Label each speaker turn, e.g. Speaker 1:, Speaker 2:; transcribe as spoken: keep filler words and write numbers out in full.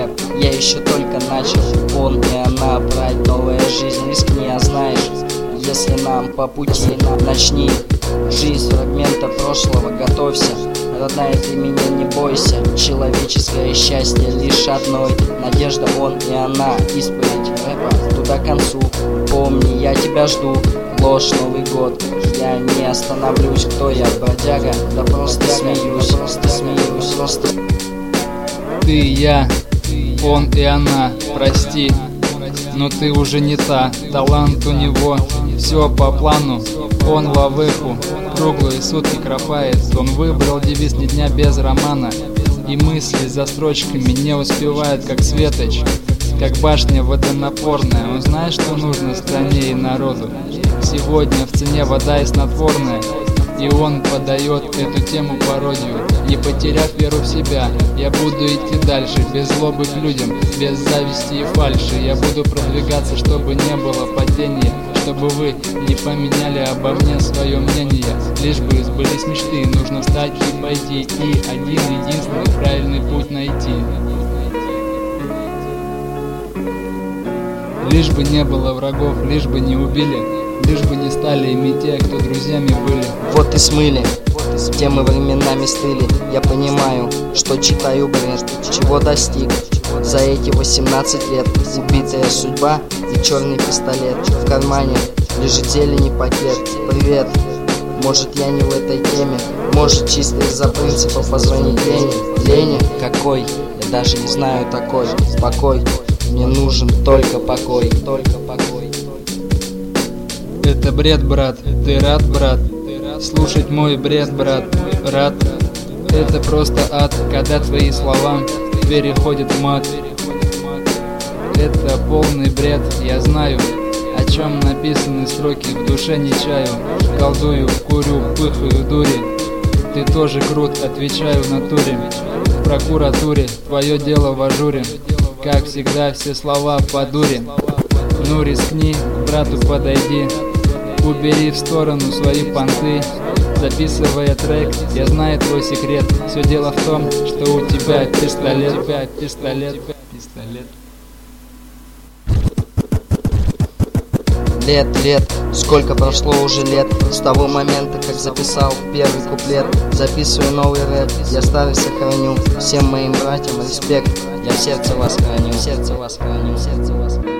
Speaker 1: я еще только начал. Он и она, брать новая жизнь, рискни, а знаешь, если нам по пути, начни. Жизнь фрагмента прошлого, готовься. Родная, ты меня не бойся. Человеческое счастье лишь одной. Надежда, он и она. Исповедь рэпа туда к концу. Помни, я тебя жду. Ложь, Новый год. Я не остановлюсь. Кто я, бродяга? Да просто смеюсь, просто смеюсь, просто.
Speaker 2: Ты и я, он и она. Прости, но ты уже не та. Талант у него, все по плану. Он лавеху круглые сутки кропает. Он выбрал девиз ни дня без романа. И мысли за строчками не успевают, как светоч, как башня водонапорная. Он знает, что нужно стране и народу. Сегодня в цене вода и снотворная. И он подает эту тему пародию. Не потеряв веру в себя, я буду идти дальше, без злобы к людям, без зависти и фальши. Я буду продвигаться, чтобы не было падения, чтобы вы не поменяли обо мне свое мнение. Лишь бы сбылись мечты, нужно встать и пойти, и один единственный правильный путь найти. Лишь бы не было врагов, лишь бы не убили, лишь бы не стали ими те, кто друзьями были.
Speaker 1: Вот и смыли, те мы временами стыли. Я понимаю, что читаю бред, чего достиг за эти восемнадцать лет. Убитая судьба и черный пистолет. В кармане лежит зелень и пакет. Привет, может я не в этой теме, может чисто из-за принципа позвонить Лене. Лене? Какой? Я даже не знаю такой. Покой, мне нужен только покой, только покой.
Speaker 2: Это бред, брат, ты рад, брат? Слушать мой бред, брат, рад? Это просто ад, когда твои слова переходят в мат. Это полный бред, я знаю, о чем написаны строки, в душе не чаю. Колдую, курю, пыхаю дури. Ты тоже крут, отвечаю в натуре. В прокуратуре твое дело в ажуре. Как всегда, все слова по дуре. Ну рискни, к брату подойди. Убери в сторону свои понты. Записывая трек, я знаю твой секрет. Все дело в том, что у тебя пистолет, у тебя пистолет, пистолет.
Speaker 1: Лет, лет, сколько прошло уже лет с того момента, как записал первый куплет. Записываю новый рэп, я старый сохраню. Всем моим братьям респект, я в сердце вас храню, в сердце вас храню, в сердце вас храню.